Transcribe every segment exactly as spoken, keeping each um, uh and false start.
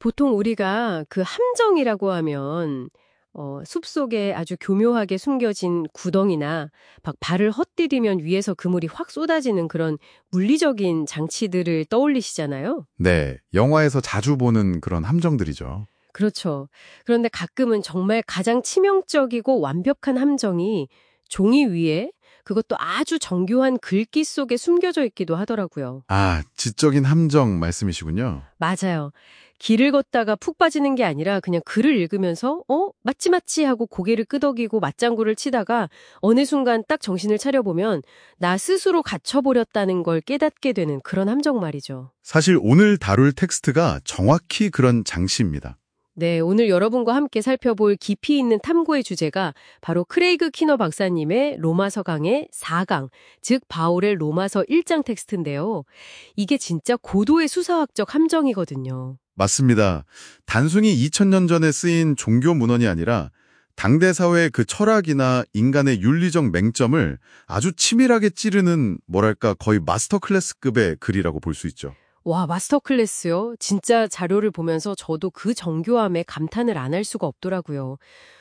보통 우리가 그 함정이라고 하면 어, 숲속에 아주 교묘하게 숨겨진 구덩이나 막 발을 헛디디면 위에서 그물이 확 쏟아지는 그런 물리적인 장치들을 떠올리시잖아요. 네, 영화에서 자주 보는 그런 함정들이죠. 그렇죠. 그런데 가끔은 정말 가장 치명적이고 완벽한 함정이 종이 위에 그것도 아주 정교한 글귀 속에 숨겨져 있기도 하더라고요. 아, 지적인 함정 말씀이시군요. 맞아요. 길을 걷다가 푹 빠지는 게 아니라 그냥 글을 읽으면서 어? 맞지 맞지 하고 고개를 끄덕이고 맞장구를 치다가 어느 순간 딱 정신을 차려보면 나 스스로 갇혀버렸다는 걸 깨닫게 되는 그런 함정 말이죠. 사실 오늘 다룰 텍스트가 정확히 그런 장치입니다. 네, 오늘 여러분과 함께 살펴볼 깊이 있는 탐구의 주제가 바로 크레이그 키너 박사님의 로마서 강의 사 강, 즉 바울의 로마서 일 장 텍스트인데요. 이게 진짜 고도의 수사학적 함정이거든요. 맞습니다. 단순히 이천 년 전에 쓰인 종교 문헌이 아니라 당대 사회의 그 철학이나 인간의 윤리적 맹점을 아주 치밀하게 찌르는 뭐랄까 거의 마스터 클래스급의 글이라고 볼 수 있죠. 와, 마스터 클래스요? 진짜 자료를 보면서 저도 그 정교함에 감탄을 안 할 수가 없더라고요.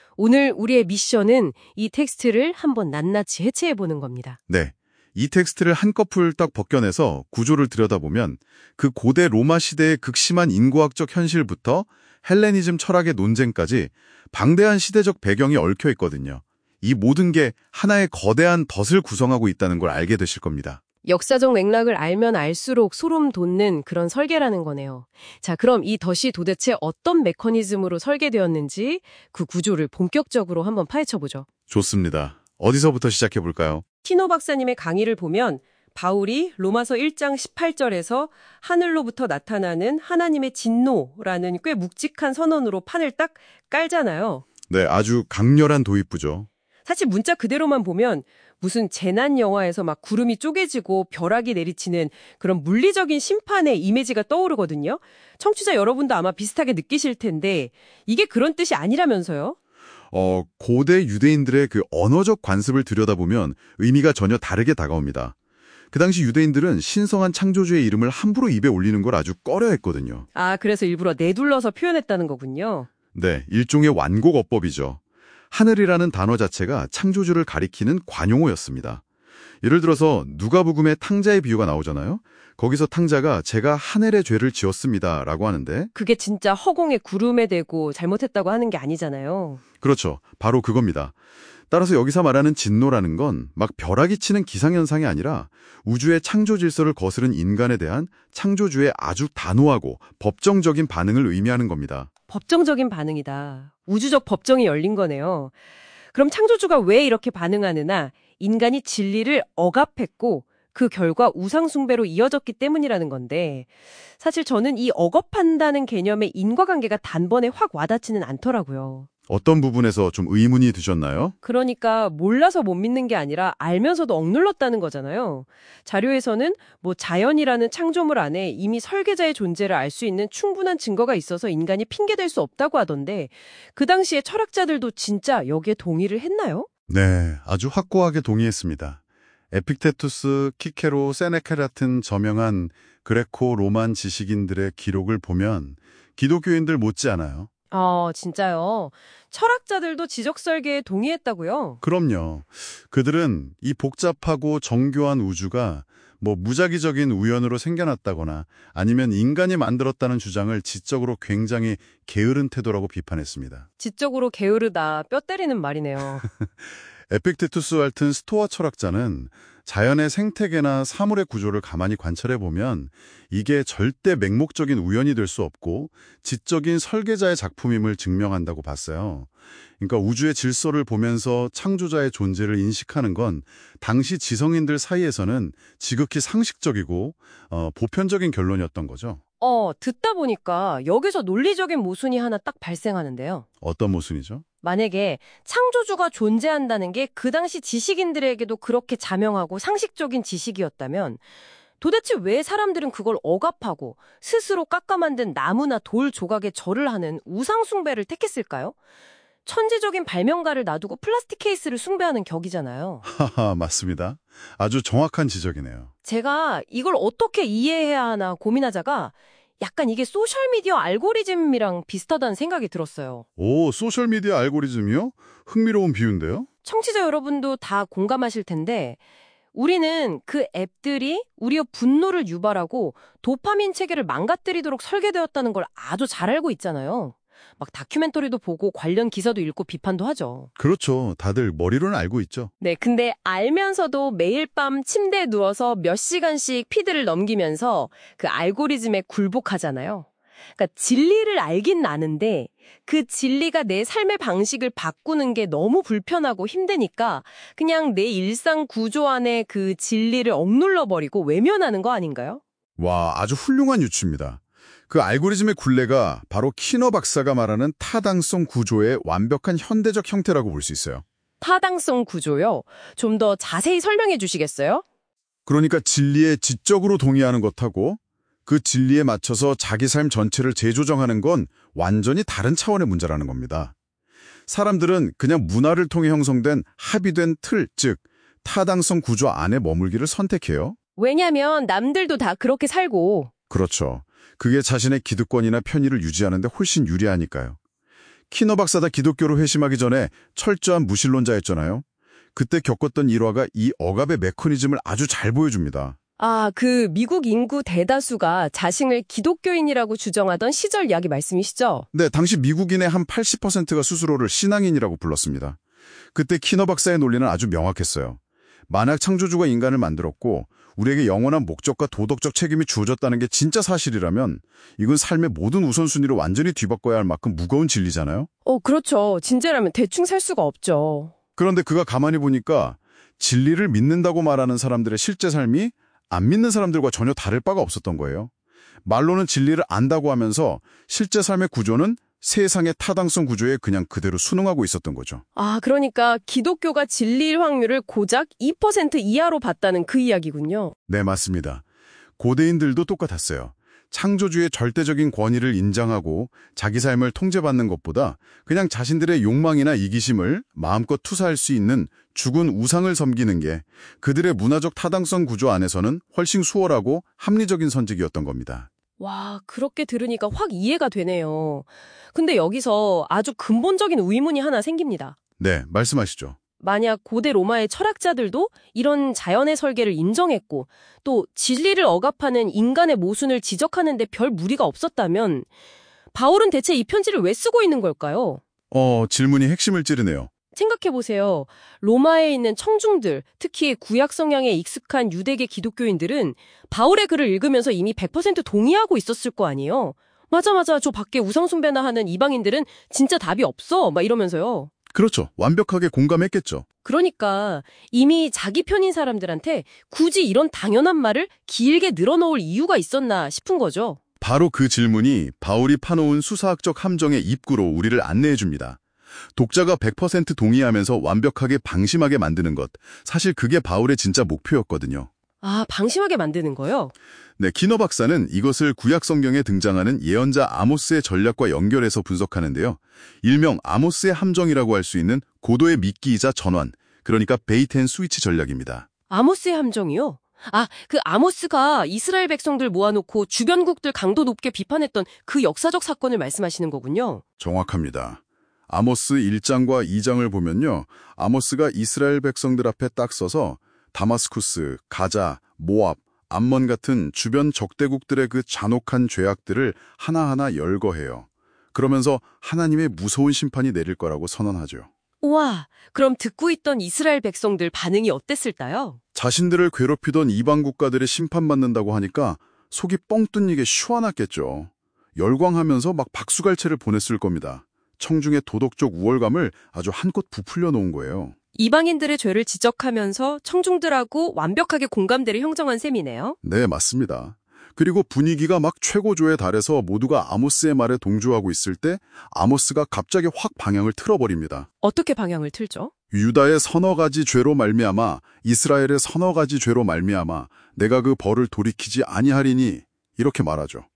오늘 우리의 미션은 이 텍스트를 한번 낱낱이 해체해보는 겁니다. 네. 이 텍스트를 한꺼풀 딱 벗겨내서 구조를 들여다보면 그 고대 로마 시대의 극심한 인고학적 현실부터 헬레니즘 철학의 논쟁까지 방대한 시대적 배경이 얽혀 있거든요. 이 모든 게 하나의 거대한 덫을 구성하고 있다는 걸 알게 되실 겁니다. 역사적 맥락을 알면 알수록 소름 돋는 그런 설계라는 거네요. 자, 그럼 이 덫이 도대체 어떤 메커니즘으로 설계되었는지 그 구조를 본격적으로 한번 파헤쳐보죠. 좋습니다. 어디서부터 시작해 볼까요? 키노 박사님의 강의를 보면 바울이 로마서 일 장 십팔 절에서 하늘로부터 나타나는 하나님의 진노라는 꽤 묵직한 선언으로 판을 딱 깔잖아요. 네, 아주 강렬한 도입부죠. 사실 문자 그대로만 보면 무슨 재난 영화에서 막 구름이 쪼개지고 벼락이 내리치는 그런 물리적인 심판의 이미지가 떠오르거든요. 청취자 여러분도 아마 비슷하게 느끼실 텐데 이게 그런 뜻이 아니라면서요? 어, 고대 유대인들의 그 언어적 관습을 들여다보면 의미가 전혀 다르게 다가옵니다. 그 당시 유대인들은 신성한 창조주의 이름을 함부로 입에 올리는 걸 아주 꺼려했거든요. 아, 그래서 일부러 내둘러서 표현했다는 거군요. 네, 일종의 완곡어법이죠. 하늘이라는 단어 자체가 창조주를 가리키는 관용어였습니다. 예를 들어서 누가복음에 탕자의 비유가 나오잖아요. 거기서 탕자가 제가 하늘의 죄를 지었습니다 라고 하는데 그게 진짜 허공에 구름에 대고 잘못했다고 하는 게 아니잖아요. 그렇죠. 바로 그겁니다. 따라서 여기서 말하는 진노라는 건 막 벼락이 치는 기상현상이 아니라 우주의 창조 질서를 거스른 인간에 대한 창조주의 아주 단호하고 법정적인 반응을 의미하는 겁니다. 법정적인 반응이다. 우주적 법정이 열린 거네요. 그럼 창조주가 왜 이렇게 반응하느냐? 인간이 진리를 억압했고 그 결과 우상숭배로 이어졌기 때문이라는 건데 사실 저는 이 억압한다는 개념의 인과관계가 단번에 확 와닿지는 않더라고요. 어떤 부분에서 좀 의문이 드셨나요? 그러니까 몰라서 못 믿는 게 아니라 알면서도 억눌렀다는 거잖아요. 자료에서는 뭐 자연이라는 창조물 안에 이미 설계자의 존재를 알 수 있는 충분한 증거가 있어서 인간이 핑계댈 수 없다고 하던데 그 당시에 철학자들도 진짜 여기에 동의를 했나요? 네, 아주 확고하게 동의했습니다. 에픽테투스, 키케로, 세네카 같은 저명한 그레코 로만 지식인들의 기록을 보면 기독교인들 못지않아요. 아, 진짜요? 철학자들도 지적 설계에 동의했다고요? 그럼요. 그들은 이 복잡하고 정교한 우주가 뭐 무작위적인 우연으로 생겨났다거나 아니면 인간이 만들었다는 주장을 지적으로 굉장히 게으른 태도라고 비판했습니다. 지적으로 게으르다, 뼈 때리는 말이네요. 에픽테투스 같은 스토아 철학자는 자연의 생태계나 사물의 구조를 가만히 관찰해보면 이게 절대 맹목적인 우연이 될 수 없고 지적인 설계자의 작품임을 증명한다고 봤어요. 그러니까 우주의 질서를 보면서 창조자의 존재를 인식하는 건 당시 지성인들 사이에서는 지극히 상식적이고 어, 보편적인 결론이었던 거죠. 어, 듣다 보니까 여기서 논리적인 모순이 하나 딱 발생하는데요. 어떤 모순이죠? 만약에 창조주가 존재한다는 게 그 당시 지식인들에게도 그렇게 자명하고 상식적인 지식이었다면 도대체 왜 사람들은 그걸 억압하고 스스로 깎아 만든 나무나 돌 조각에 절을 하는 우상숭배를 택했을까요? 천재적인 발명가를 놔두고 플라스틱 케이스를 숭배하는 격이잖아요. 하하, 맞습니다. 아주 정확한 지적이네요. 제가 이걸 어떻게 이해해야 하나 고민하다가 약간 이게 소셜미디어 알고리즘이랑 비슷하다는 생각이 들었어요. 오, 소셜미디어 알고리즘이요? 흥미로운 비유인데요? 청취자 여러분도 다 공감하실 텐데 우리는 그 앱들이 우리의 분노를 유발하고 도파민 체계를 망가뜨리도록 설계되었다는 걸 아주 잘 알고 있잖아요. 막 다큐멘터리도 보고 관련 기사도 읽고 비판도 하죠. 그렇죠. 다들 머리로는 알고 있죠. 네, 근데 알면서도 매일 밤 침대에 누워서 몇 시간씩 피드를 넘기면서 그 알고리즘에 굴복하잖아요. 그러니까 진리를 알긴 아는데 그 진리가 내 삶의 방식을 바꾸는 게 너무 불편하고 힘드니까 그냥 내 일상 구조 안에 그 진리를 억눌러버리고 외면하는 거 아닌가요? 와, 아주 훌륭한 유추입니다. 그 알고리즘의 굴레가 바로 키너 박사가 말하는 타당성 구조의 완벽한 현대적 형태라고 볼 수 있어요. 타당성 구조요? 좀 더 자세히 설명해 주시겠어요? 그러니까 진리에 지적으로 동의하는 것하고 그 진리에 맞춰서 자기 삶 전체를 재조정하는 건 완전히 다른 차원의 문제라는 겁니다. 사람들은 그냥 문화를 통해 형성된 합의된 틀, 즉 타당성 구조 안에 머물기를 선택해요. 왜냐면 남들도 다 그렇게 살고. 그렇죠. 그게 자신의 기득권이나 편의를 유지하는 데 훨씬 유리하니까요. 키너 박사가 기독교로 회심하기 전에 철저한 무신론자였잖아요. 그때 겪었던 일화가 이 억압의 메커니즘을 아주 잘 보여줍니다. 아, 그 미국 인구 대다수가 자신을 기독교인이라고 주장하던 시절 이야기 말씀이시죠? 네, 당시 미국인의 한 팔십 퍼센트가 스스로를 신앙인이라고 불렀습니다. 그때 키너 박사의 논리는 아주 명확했어요. 만약 창조주가 인간을 만들었고 우리에게 영원한 목적과 도덕적 책임이 주어졌다는 게 진짜 사실이라면 이건 삶의 모든 우선순위를 완전히 뒤바꿔야 할 만큼 무거운 진리잖아요? 어, 그렇죠. 진짜라면 대충 살 수가 없죠. 그런데 그가 가만히 보니까 진리를 믿는다고 말하는 사람들의 실제 삶이 안 믿는 사람들과 전혀 다를 바가 없었던 거예요. 말로는 진리를 안다고 하면서 실제 삶의 구조는 세상의 타당성 구조에 그냥 그대로 순응하고 있었던 거죠. 아, 그러니까 기독교가 진리일 확률을 고작 이 퍼센트 이하로 봤다는 그 이야기군요. 네, 맞습니다. 고대인들도 똑같았어요. 창조주의 절대적인 권위를 인정하고 자기 삶을 통제받는 것보다 그냥 자신들의 욕망이나 이기심을 마음껏 투사할 수 있는 죽은 우상을 섬기는 게 그들의 문화적 타당성 구조 안에서는 훨씬 수월하고 합리적인 선택이었던 겁니다. 와, 그렇게 들으니까 확 이해가 되네요. 근데 여기서 아주 근본적인 의문이 하나 생깁니다. 네, 말씀하시죠. 만약 고대 로마의 철학자들도 이런 자연의 설계를 인정했고 또 진리를 억압하는 인간의 모순을 지적하는 데 별 무리가 없었다면 바울은 대체 이 편지를 왜 쓰고 있는 걸까요? 어, 질문이 핵심을 찌르네요. 생각해보세요. 로마에 있는 청중들, 특히 구약 성향에 익숙한 유대계 기독교인들은 바울의 글을 읽으면서 이미 백 퍼센트 동의하고 있었을 거 아니에요. 맞아 맞아, 저 밖에 우상숭배나 하는 이방인들은 진짜 답이 없어 막 이러면서요. 그렇죠. 완벽하게 공감했겠죠. 그러니까 이미 자기 편인 사람들한테 굳이 이런 당연한 말을 길게 늘어놓을 이유가 있었나 싶은 거죠. 바로 그 질문이 바울이 파놓은 수사학적 함정의 입구로 우리를 안내해 줍니다. 독자가 백 퍼센트 동의하면서 완벽하게 방심하게 만드는 것. 사실 그게 바울의 진짜 목표였거든요. 아, 방심하게 만드는 거요? 네, 키너 박사는 이것을 구약 성경에 등장하는 예언자 아모스의 전략과 연결해서 분석하는데요. 일명 아모스의 함정이라고 할 수 있는 고도의 미끼이자 전환, 그러니까 베이트 앤 스위치 전략입니다. 아모스의 함정이요? 아, 그 아모스가 이스라엘 백성들 모아놓고 주변국들 강도 높게 비판했던 그 역사적 사건을 말씀하시는 거군요. 정확합니다. 아모스 일 장과 이 장을 보면요. 아모스가 이스라엘 백성들 앞에 딱 서서 다마스쿠스, 가자, 모압, 암몬 같은 주변 적대국들의 그 잔혹한 죄악들을 하나하나 열거해요. 그러면서 하나님의 무서운 심판이 내릴 거라고 선언하죠. 우와, 그럼 듣고 있던 이스라엘 백성들 반응이 어땠을까요? 자신들을 괴롭히던 이방 국가들의 심판받는다고 하니까 속이 뻥 뚫리게 시원했겠죠. 열광하면서 막 박수갈채를 보냈을 겁니다. 청중의 도덕적 우월감을 아주 한껏 부풀려 놓은 거예요. 이방인들의 죄를 지적하면서 청중들하고 완벽하게 공감대를 형성한 셈이네요. 네, 맞습니다. 그리고 분위기가 막 최고조에 달해서 모두가 아모스의 말에 동조하고 있을 때 아모스가 갑자기 확 방향을 틀어버립니다. 어떻게 방향을 틀죠? 유다의 서너 가지 죄로 말미암아 이스라엘의 서너 가지 죄로 말미암아 내가 그 벌을 돌이키지 아니하리니 이렇게 말하죠.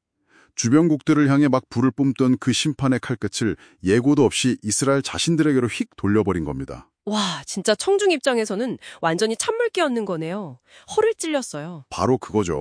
주변국들을 향해 막 불을 뿜던 그 심판의 칼끝을 예고도 없이 이스라엘 자신들에게로 휙 돌려버린 겁니다. 와, 진짜 청중 입장에서는 완전히 찬물 끼얹는 거네요. 허를 찔렸어요. 바로 그거죠.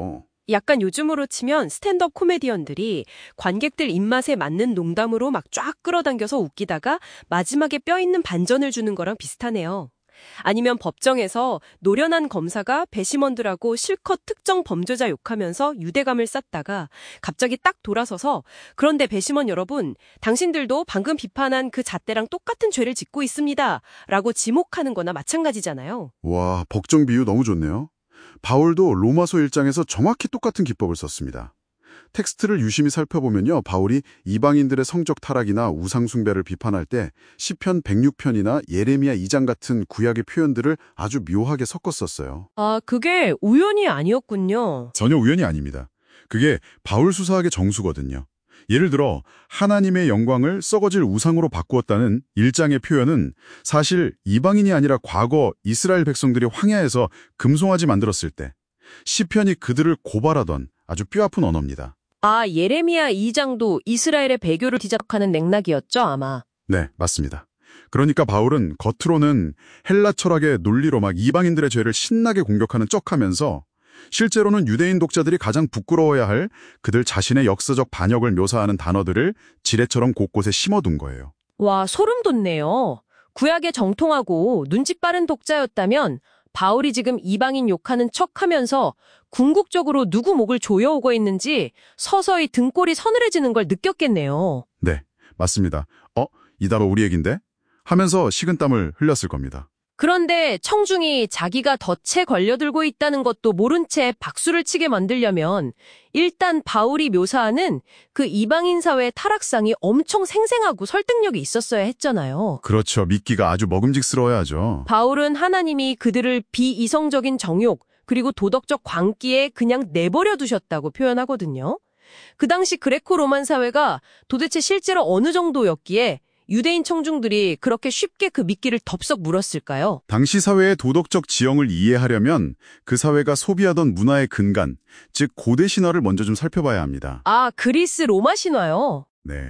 약간 요즘으로 치면 스탠드업 코미디언들이 관객들 입맛에 맞는 농담으로 막 쫙 끌어당겨서 웃기다가 마지막에 뼈 있는 반전을 주는 거랑 비슷하네요. 아니면 법정에서 노련한 검사가 배심원들하고 실컷 특정 범죄자 욕하면서 유대감을 쌓다가 갑자기 딱 돌아서서 그런데 배심원 여러분, 당신들도 방금 비판한 그 잣대랑 똑같은 죄를 짓고 있습니다. 라고 지목하는 거나 마찬가지잖아요. 와, 법정 비유 너무 좋네요. 바울도 로마서 일 장에서 정확히 똑같은 기법을 썼습니다. 텍스트를 유심히 살펴보면요, 바울이 이방인들의 성적 타락이나 우상 숭배를 비판할 때 시편 백육 편이나 예레미야 이 장 같은 구약의 표현들을 아주 묘하게 섞었었어요. 아, 그게 우연이 아니었군요. 전혀 우연이 아닙니다. 그게 바울 수사학의 정수거든요. 예를 들어 하나님의 영광을 썩어질 우상으로 바꾸었다는 일 장의 표현은 사실 이방인이 아니라 과거 이스라엘 백성들이 황야에서 금송아지 만들었을 때 시편이 그들을 고발하던 아주 뼈아픈 언어입니다. 아, 예레미야 이 장도 이스라엘의 배교를 지적하는 맥락이었죠, 아마. 네, 맞습니다. 그러니까 바울은 겉으로는 헬라 철학의 논리로 막 이방인들의 죄를 신나게 공격하는 척하면서 실제로는 유대인 독자들이 가장 부끄러워야 할 그들 자신의 역사적 반역을 묘사하는 단어들을 지뢰처럼 곳곳에 심어둔 거예요. 와, 소름 돋네요. 구약에 정통하고 눈치 빠른 독자였다면 바울이 지금 이방인 욕하는 척하면서 궁극적으로 누구 목을 조여오고 있는지 서서히 등골이 서늘해지는 걸 느꼈겠네요. 네, 맞습니다. 어? 이 단어 우리 얘긴데? 하면서 식은땀을 흘렸을 겁니다. 그런데 청중이 자기가 덫에 걸려들고 있다는 것도 모른 채 박수를 치게 만들려면 일단 바울이 묘사하는 그 이방인 사회의 타락상이 엄청 생생하고 설득력이 있었어야 했잖아요. 그렇죠. 믿기가 아주 먹음직스러워야죠. 바울은 하나님이 그들을 비이성적인 정욕 그리고 도덕적 광기에 그냥 내버려 두셨다고 표현하거든요. 그 당시 그레코-로만 사회가 도대체 실제로 어느 정도였기에 유대인 청중들이 그렇게 쉽게 그 미끼를 덥석 물었을까요? 당시 사회의 도덕적 지형을 이해하려면 그 사회가 소비하던 문화의 근간, 즉 고대 신화를 먼저 좀 살펴봐야 합니다. 아, 그리스 로마 신화요? 네.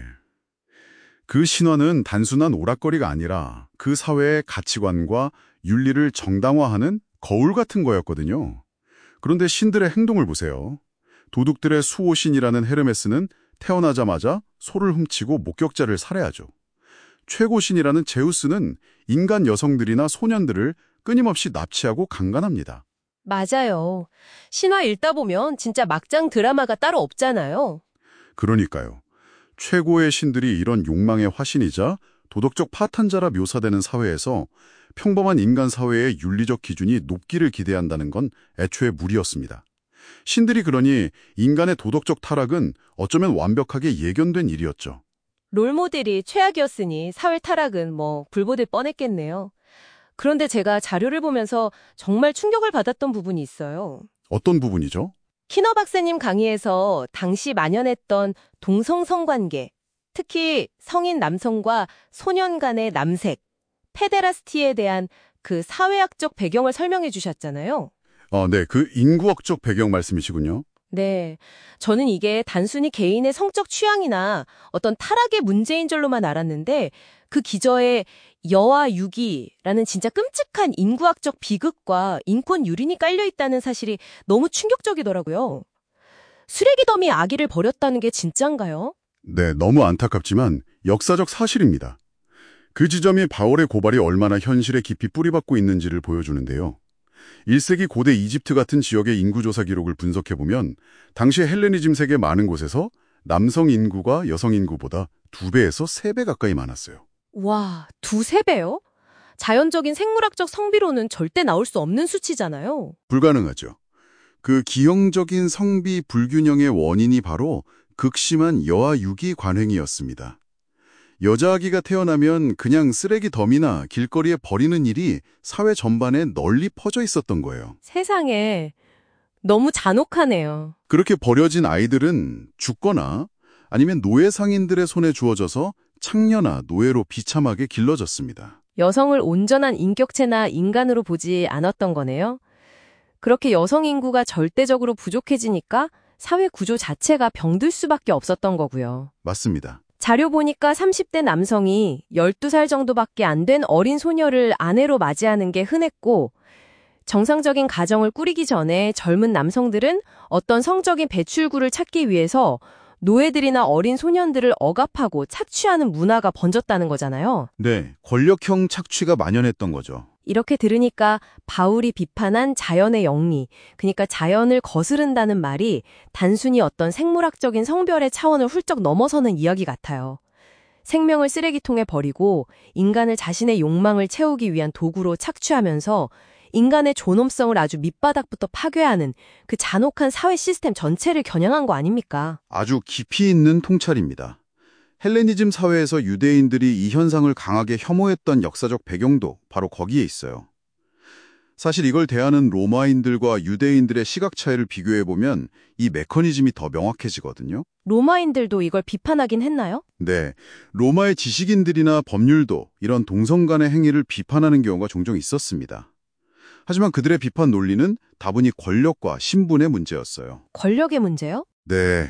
그 신화는 단순한 오락거리가 아니라 그 사회의 가치관과 윤리를 정당화하는 거울 같은 거였거든요. 그런데 신들의 행동을 보세요. 도둑들의 수호신이라는 헤르메스는 태어나자마자 소를 훔치고 목격자를 살해하죠. 최고신이라는 제우스는 인간 여성들이나 소년들을 끊임없이 납치하고 강간합니다. 맞아요. 신화 읽다 보면 진짜 막장 드라마가 따로 없잖아요. 그러니까요. 최고의 신들이 이런 욕망의 화신이자 도덕적 파탄자라 묘사되는 사회에서 평범한 인간 사회의 윤리적 기준이 높기를 기대한다는 건 애초에 무리였습니다. 신들이 그러니 인간의 도덕적 타락은 어쩌면 완벽하게 예견된 일이었죠. 롤모델이 최악이었으니 사회 타락은 뭐 불보듯 뻔했겠네요. 그런데 제가 자료를 보면서 정말 충격을 받았던 부분이 있어요. 어떤 부분이죠? 키너 박사님 강의에서 당시 만연했던 동성 성관계, 특히 성인 남성과 소년 간의 남색, 페데라스티에 대한 그 사회학적 배경을 설명해 주셨잖아요. 어, 네, 그 인구학적 배경 말씀이시군요. 네, 저는 이게 단순히 개인의 성적 취향이나 어떤 타락의 문제인 줄로만 알았는데 그 기저에 여아 유기라는 진짜 끔찍한 인구학적 비극과 인권 유린이 깔려있다는 사실이 너무 충격적이더라고요. 쓰레기 더미 아기를 버렸다는 게 진짠가요? 네, 너무 안타깝지만 역사적 사실입니다. 그 지점이 바울의 고발이 얼마나 현실에 깊이 뿌리박고 있는지를 보여주는데요. 일 세기 고대 이집트 같은 지역의 인구조사 기록을 분석해보면 당시 헬레니즘 세계 많은 곳에서 남성 인구가 여성 인구보다 두 배에서 세 배 가까이 많았어요. 와, 두세 배요? 자연적인 생물학적 성비로는 절대 나올 수 없는 수치잖아요. 불가능하죠. 그 기형적인 성비 불균형의 원인이 바로 극심한 여아 유기 관행이었습니다. 여자아기가 태어나면 그냥 쓰레기 더미나 길거리에 버리는 일이 사회 전반에 널리 퍼져 있었던 거예요. 세상에, 너무 잔혹하네요. 그렇게 버려진 아이들은 죽거나 아니면 노예 상인들의 손에 주어져서 창녀나 노예로 비참하게 길러졌습니다. 여성을 온전한 인격체나 인간으로 보지 않았던 거네요. 그렇게 여성 인구가 절대적으로 부족해지니까 사회 구조 자체가 병들 수밖에 없었던 거고요. 맞습니다. 자료 보니까 삼십 대 남성이 열두 살 정도밖에 안 된 어린 소녀를 아내로 맞이하는 게 흔했고 정상적인 가정을 꾸리기 전에 젊은 남성들은 어떤 성적인 배출구를 찾기 위해서 노예들이나 어린 소년들을 억압하고 착취하는 문화가 번졌다는 거잖아요. 네, 권력형 착취가 만연했던 거죠. 이렇게 들으니까 바울이 비판한 자연의 영리, 그러니까 자연을 거스른다는 말이 단순히 어떤 생물학적인 성별의 차원을 훌쩍 넘어서는 이야기 같아요. 생명을 쓰레기통에 버리고 인간을 자신의 욕망을 채우기 위한 도구로 착취하면서 인간의 존엄성을 아주 밑바닥부터 파괴하는 그 잔혹한 사회 시스템 전체를 겨냥한 거 아닙니까? 아주 깊이 있는 통찰입니다. 헬레니즘 사회에서 유대인들이 이 현상을 강하게 혐오했던 역사적 배경도 바로 거기에 있어요. 사실 이걸 대하는 로마인들과 유대인들의 시각 차이를 비교해보면 이 메커니즘이 더 명확해지거든요. 로마인들도 이걸 비판하긴 했나요? 네, 로마의 지식인들이나 법률도 이런 동성 간의 행위를 비판하는 경우가 종종 있었습니다. 하지만 그들의 비판 논리는 다분히 권력과 신분의 문제였어요. 권력의 문제요? 네.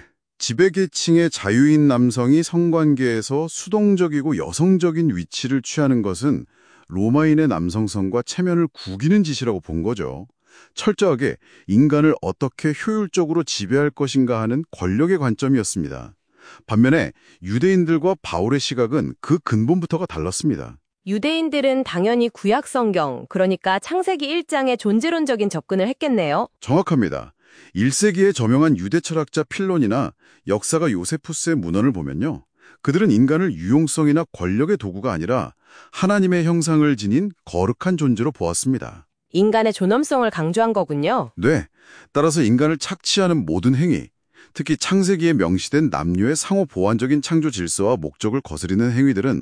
지배계층의 자유인 남성이 성관계에서 수동적이고 여성적인 위치를 취하는 것은 로마인의 남성성과 체면을 구기는 짓이라고 본 거죠. 철저하게 인간을 어떻게 효율적으로 지배할 것인가 하는 권력의 관점이었습니다. 반면에 유대인들과 바울의 시각은 그 근본부터가 달랐습니다. 유대인들은 당연히 구약 성경, 그러니까 창세기 일 장의 존재론적인 접근을 했겠네요. 정확합니다. 일 세기에 저명한 유대 철학자 필론이나 역사가 요세푸스의 문헌을 보면요. 그들은 인간을 유용성이나 권력의 도구가 아니라 하나님의 형상을 지닌 거룩한 존재로 보았습니다. 인간의 존엄성을 강조한 거군요. 네, 따라서 인간을 착취하는 모든 행위, 특히 창세기에 명시된 남녀의 상호 보완적인 창조 질서와 목적을 거스르는 행위들은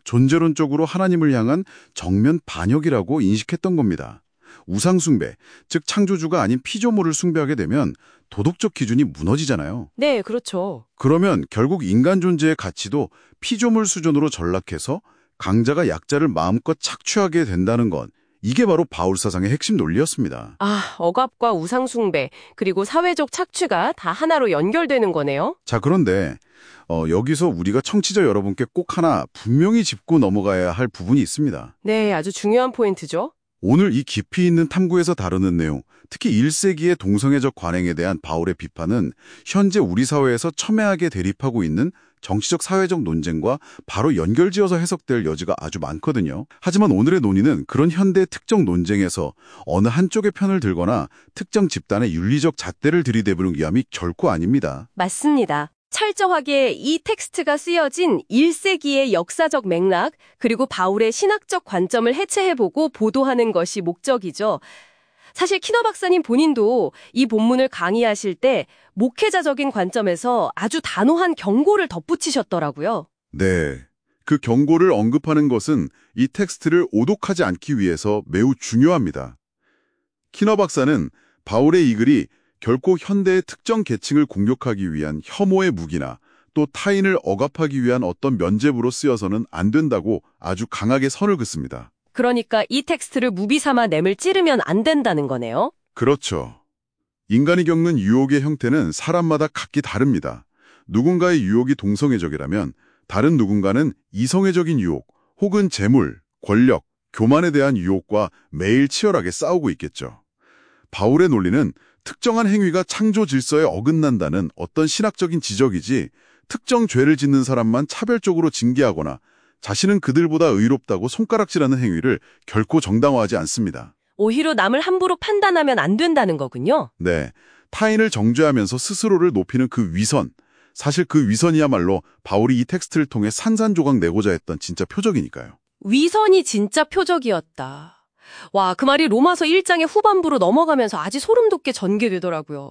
존재론적으로 하나님을 향한 정면 반역이라고 인식했던 겁니다. 우상숭배, 즉 창조주가 아닌 피조물을 숭배하게 되면 도덕적 기준이 무너지잖아요. 네, 그렇죠. 그러면 결국 인간 존재의 가치도 피조물 수준으로 전락해서 강자가 약자를 마음껏 착취하게 된다는 건 이게 바로 바울 사상의 핵심 논리였습니다. 아, 억압과 우상숭배, 그리고 사회적 착취가 다 하나로 연결되는 거네요. 자, 그런데 어, 여기서 우리가 청취자 여러분께 꼭 하나 분명히 짚고 넘어가야 할 부분이 있습니다. 네, 아주 중요한 포인트죠. 오늘 이 깊이 있는 탐구에서 다루는 내용, 특히 일 세기의 동성애적 관행에 대한 바울의 비판은 현재 우리 사회에서 첨예하게 대립하고 있는 정치적 사회적 논쟁과 바로 연결지어서 해석될 여지가 아주 많거든요. 하지만 오늘의 논의는 그런 현대 특정 논쟁에서 어느 한쪽의 편을 들거나 특정 집단의 윤리적 잣대를 들이대부는 위함이 결코 아닙니다. 맞습니다. 철저하게 이 텍스트가 쓰여진 일 세기의 역사적 맥락, 그리고 바울의 신학적 관점을 해체해보고 보도하는 것이 목적이죠. 사실 키너 박사님 본인도 이 본문을 강의하실 때 목회자적인 관점에서 아주 단호한 경고를 덧붙이셨더라고요. 네, 그 경고를 언급하는 것은 이 텍스트를 오독하지 않기 위해서 매우 중요합니다. 키너 박사는 바울의 이 글이 결코 현대의 특정 계층을 공격하기 위한 혐오의 무기나 또 타인을 억압하기 위한 어떤 면죄부로 쓰여서는 안 된다고 아주 강하게 선을 긋습니다. 그러니까 이 텍스트를 무비삼아 nem을 찌르면 안 된다는 거네요. 그렇죠. 인간이 겪는 유혹의 형태는 사람마다 각기 다릅니다. 누군가의 유혹이 동성애적이라면 다른 누군가는 이성애적인 유혹 혹은 재물, 권력, 교만에 대한 유혹과 매일 치열하게 싸우고 있겠죠. 바울의 논리는 특정한 행위가 창조 질서에 어긋난다는 어떤 신학적인 지적이지 특정 죄를 짓는 사람만 차별적으로 징계하거나 자신은 그들보다 의롭다고 손가락질하는 행위를 결코 정당화하지 않습니다. 오히려 남을 함부로 판단하면 안 된다는 거군요. 네, 타인을 정죄하면서 스스로를 높이는 그 위선, 사실 그 위선이야말로 바울이 이 텍스트를 통해 산산조각 내고자 했던 진짜 표적이니까요. 위선이 진짜 표적이었다. 와, 그 말이 로마서 일 장의 후반부로 넘어가면서 아주 소름 돋게 전개되더라고요.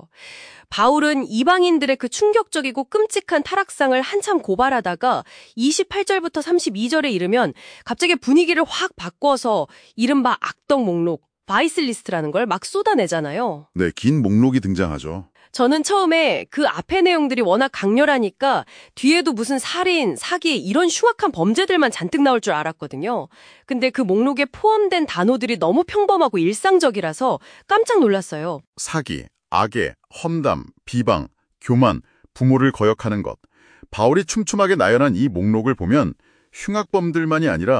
바울은 이방인들의 그 충격적이고 끔찍한 타락상을 한참 고발하다가 이십팔 절부터 삼십이 절에 이르면 갑자기 분위기를 확 바꿔서 이른바 악덕 목록, 바이슬리스트라는 걸 막 쏟아내잖아요. 네, 긴 목록이 등장하죠. 저는 처음에 그 앞의 내용들이 워낙 강렬하니까 뒤에도 무슨 살인, 사기 이런 흉악한 범죄들만 잔뜩 나올 줄 알았거든요. 근데 그 목록에 포함된 단어들이 너무 평범하고 일상적이라서 깜짝 놀랐어요. 사기, 악의, 험담, 비방, 교만, 부모를 거역하는 것. 바울이 촘촘하게 나열한 이 목록을 보면 흉악범들만이 아니라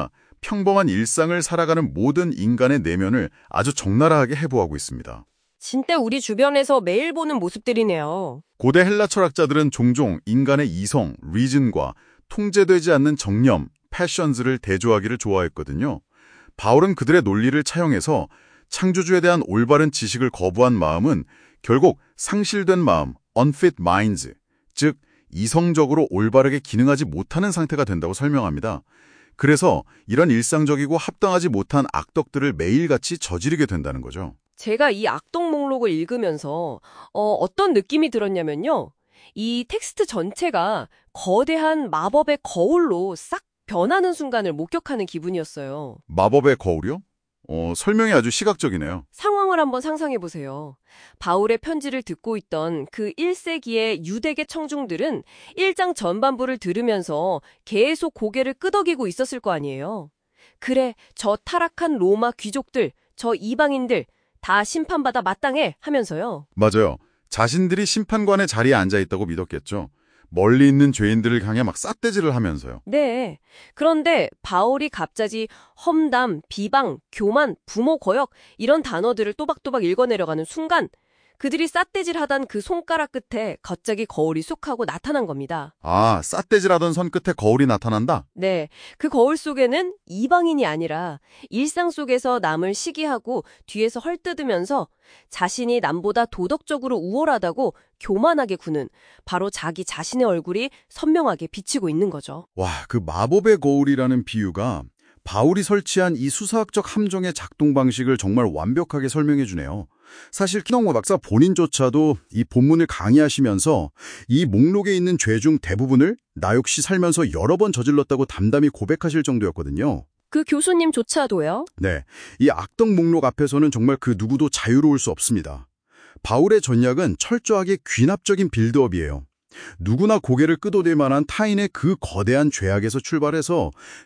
평범한 일상을 살아가는 모든 인간의 내면을 아주 적나라하게 해부하고 있습니다. 진짜 우리 주변에서 매일 보는 모습들이네요. 고대 헬라 철학자들은 종종 인간의 이성, 리즌과 통제되지 않는 정념, 패션즈를 대조하기를 좋아했거든요. 바울은 그들의 논리를 차용해서 창조주에 대한 올바른 지식을 거부한 마음은 결국 상실된 마음, unfit minds, 즉 이성적으로 올바르게 기능하지 못하는 상태가 된다고 설명합니다. 그래서 이런 일상적이고 합당하지 못한 악덕들을 매일같이 저지르게 된다는 거죠. 제가 이 악동 목록을 읽으면서 어, 어떤 느낌이 들었냐면요. 이 텍스트 전체가 거대한 마법의 거울로 싹 변하는 순간을 목격하는 기분이었어요. 마법의 거울이요? 어, 설명이 아주 시각적이네요. 상황을 한번 상상해 보세요. 바울의 편지를 듣고 있던 그 일 세기의 유대계 청중들은 일 장 전반부를 들으면서 계속 고개를 끄덕이고 있었을 거 아니에요. 그래, 저 타락한 로마 귀족들, 저 이방인들 다 심판받아 마땅해 하면서요. 맞아요. 자신들이 심판관의 자리에 앉아있다고 믿었겠죠. 멀리 있는 죄인들을 향해 막 삿대질을 하면서요. 네. 그런데 바울이 갑자기 험담, 비방, 교만, 부모 거역 이런 단어들을 또박또박 읽어내려가는 순간 그들이 삿대질하던 그 손가락 끝에 갑자기 거울이 쑥 하고 나타난 겁니다. 아, 삿대질하던 손 끝에 거울이 나타난다? 네. 그 거울 속에는 이방인이 아니라 일상 속에서 남을 시기하고 뒤에서 헐뜯으면서 자신이 남보다 도덕적으로 우월하다고 교만하게 구는 바로 자기 자신의 얼굴이 선명하게 비치고 있는 거죠. 와, 그 마법의 거울이라는 비유가 바울이 설치한 이 수사학적 함정의 작동 방식을 정말 완벽하게 설명해 주네요. 사실 키노모 박사 본인조차도 이 본문을 강의하시면서 이 목록에 있는 죄 중 대부분을 나 역시 살면서 여러 번 저질렀다고 담담히 고백하실 정도였거든요. 그 교수님조차도요? 네, 이 악덕 목록 앞에서는 정말 그 누구도 자유로울 수 없습니다. 바울의 전략은 철저하게 귀납적인 빌드업이에요. 누구나 고개를 끄덕일 만한 타인의 그 거대한 죄악에서 출발해서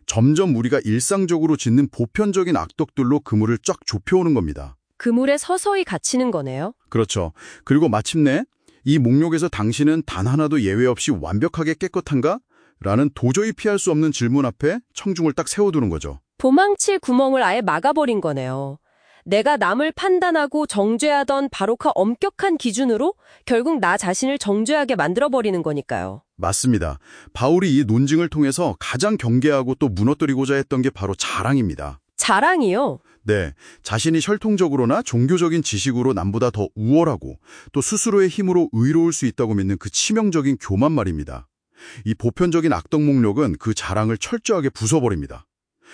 점점 우리가 일상적으로 짓는 보편적인 악덕들로 그물을 쫙 좁혀오는 겁니다. 그물에 서서히 갇히는 거네요. 그렇죠. 그리고 마침내 이 목록에서 당신은 단 하나도 예외 없이 완벽하게 깨끗한가? 라는 도저히 피할 수 없는 질문 앞에 청중을 딱 세워두는 거죠. 도망칠 구멍을 아예 막아버린 거네요. 내가 남을 판단하고 정죄하던 바로 그 엄격한 기준으로 결국 나 자신을 정죄하게 만들어버리는 거니까요. 맞습니다. 바울이 이 논증을 통해서 가장 경계하고 또 무너뜨리고자 했던 게 바로 자랑입니다. 자랑이요? 네, 자신이 혈통적으로나 종교적인 지식으로 남보다 더 우월하고 또 스스로의 힘으로 의로울 수 있다고 믿는 그 치명적인 교만 말입니다. 이 보편적인 악덕 목록은 그 자랑을 철저하게 부숴버립니다.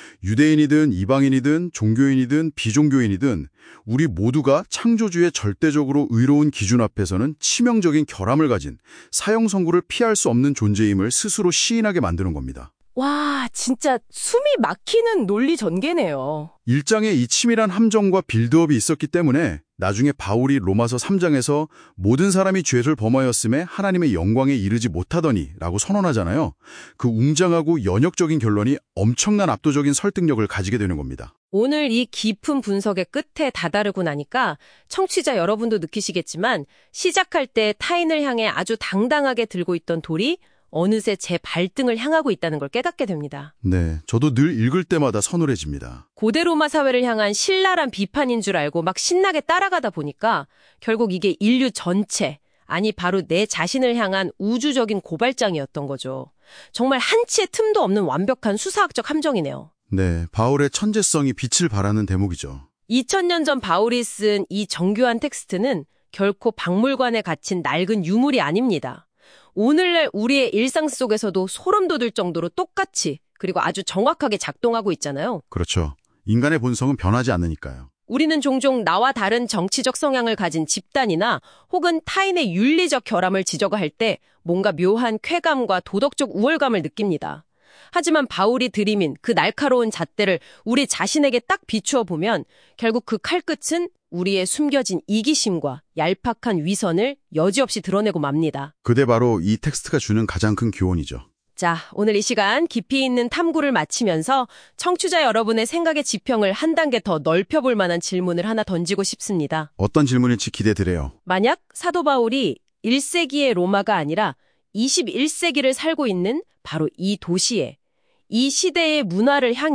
유대인이든 이방인이든 종교인이든 비종교인이든 우리 모두가 창조주의 절대적으로 의로운 기준 앞에서는 치명적인 결함을 가진 사형 선고를 피할 수 없는 존재임을 스스로 시인하게 만드는 겁니다. 와, 진짜 숨이 막히는 논리 전개네요. 일 장에 이 치밀한 함정과 빌드업이 있었기 때문에 나중에 바울이 로마서 삼 장에서 모든 사람이 죄를 범하였음에 하나님의 영광에 이르지 못하더니 라고 선언하잖아요. 그 웅장하고 연역적인 결론이 엄청난 압도적인 설득력을 가지게 되는 겁니다. 오늘 이 깊은 분석의 끝에 다다르고 나니까 청취자 여러분도 느끼시겠지만 시작할 때 타인을 향해 아주 당당하게 들고 있던 돌이 어느새 제 발등을 향하고 있다는 걸 깨닫게 됩니다. 네, 저도 늘 읽을 때마다 서늘해집니다. 고대 로마 사회를 향한 신랄한 비판인 줄 알고 막 신나게 따라가다 보니까 결국 이게 인류 전체, 아니 바로 내 자신을 향한 우주적인 고발장이었던 거죠. 정말 한치의 틈도 없는 완벽한 수사학적 함정이네요. 네, 바울의 천재성이 빛을 발하는 대목이죠. 이천 년 전 바울이 쓴 이 정교한 텍스트는 결코 박물관에 갇힌 낡은 유물이 아닙니다. 오늘날 우리의 일상 속에서도 소름 돋을 정도로 똑같이 그리고 아주 정확하게 작동하고 있잖아요. 그렇죠. 인간의 본성은 변하지 않으니까요. 우리는 종종 나와 다른 정치적 성향을 가진 집단이나 혹은 타인의 윤리적 결함을 지적할 때 뭔가 묘한 쾌감과 도덕적 우월감을 느낍니다. 하지만 바울이 들이민 그 날카로운 잣대를 우리 자신에게 딱 비추어 보면 결국 그 칼끝은 우리의 숨겨진 이기심과 얄팍한 위선을 여지없이 드러내고 맙니다. 그게 바로 이 텍스트가 주는 가장 큰 교훈이죠. 자, 오늘 이 시간 깊이 있는 탐구를 마치면서 청취자 여러분의 생각의 지평을 한 단계 더 넓혀볼 만한 질문을 하나 던지고 싶습니다. 어떤 질문일지 기대드려요. 만약 사도 바울이 일 세기의 로마가 아니라 이십일 세기를 살고 있는 바로 이 도시에, 이 시대의 문화를 향해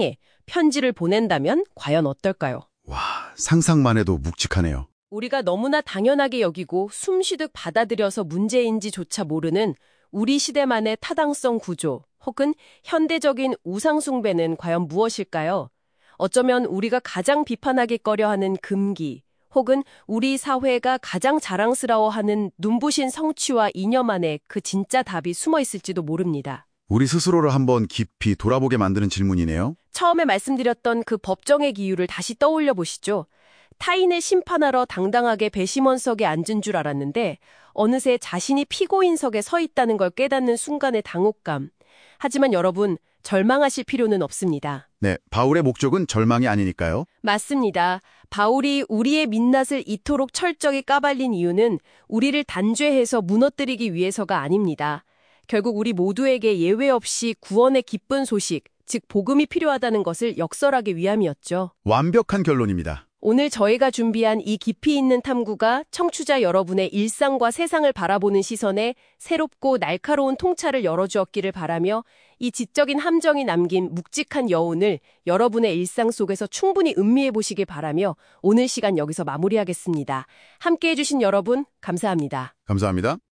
편지를 보낸다면 과연 어떨까요? 와, 상상만 해도 묵직하네요. 우리가 너무나 당연하게 여기고 숨쉬듯 받아들여서 문제인지조차 모르는 우리 시대만의 타당성 구조 혹은 현대적인 우상숭배는 과연 무엇일까요? 어쩌면 우리가 가장 비판하기 꺼려하는 금기 혹은 우리 사회가 가장 자랑스러워하는 눈부신 성취와 이념 안에 그 진짜 답이 숨어 있을지도 모릅니다. 우리 스스로를 한번 깊이 돌아보게 만드는 질문이네요. 처음에 말씀드렸던 그 법정의 기율을 다시 떠올려 보시죠. 타인을 심판하러 당당하게 배심원석에 앉은 줄 알았는데 어느새 자신이 피고인석에 서 있다는 걸 깨닫는 순간의 당혹감. 하지만 여러분, 절망하실 필요는 없습니다. 네, 바울의 목적은 절망이 아니니까요. 맞습니다. 바울이 우리의 민낯을 이토록 철저히 까발린 이유는 우리를 단죄해서 무너뜨리기 위해서가 아닙니다. 결국 우리 모두에게 예외 없이 구원의 기쁜 소식, 즉 복음이 필요하다는 것을 역설하기 위함이었죠. 완벽한 결론입니다. 오늘 저희가 준비한 이 깊이 있는 탐구가 청취자 여러분의 일상과 세상을 바라보는 시선에 새롭고 날카로운 통찰을 열어주었기를 바라며 이 지적인 함정이 남긴 묵직한 여운을 여러분의 일상 속에서 충분히 음미해 보시길 바라며 오늘 시간 여기서 마무리하겠습니다. 함께해 주신 여러분 감사합니다. 감사합니다.